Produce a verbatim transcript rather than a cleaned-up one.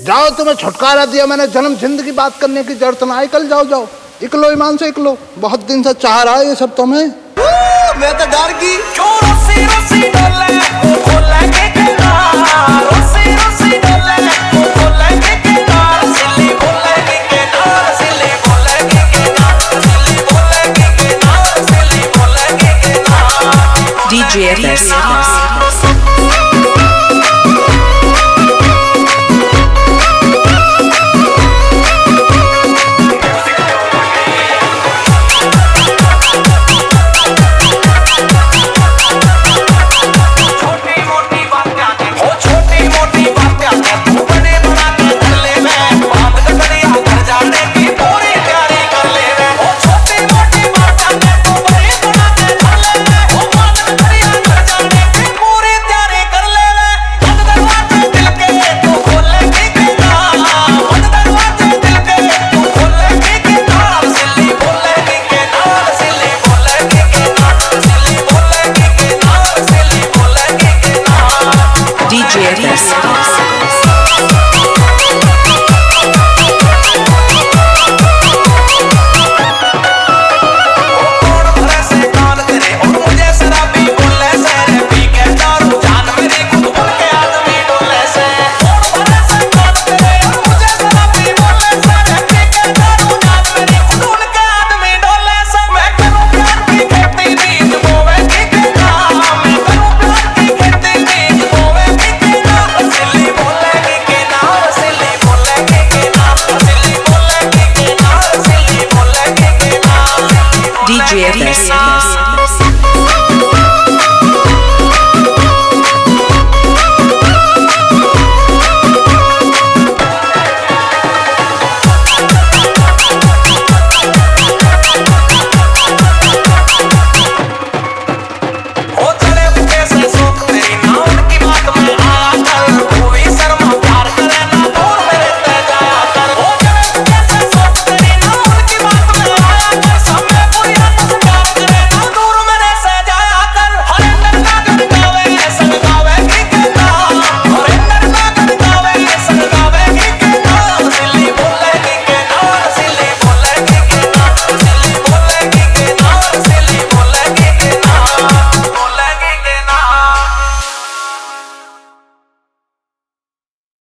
जाओ, तुम्हें छुटकारा दिया मैंने, जन्म सिंध की बात करने की जरूरत ना। निकल जाओ, जाओ इकलो, ईमान से इकलो। बहुत दिन से चाह रहा है ये सब तुम्हें। मैं तो डर गई। D J F S. D J F S. D J F S.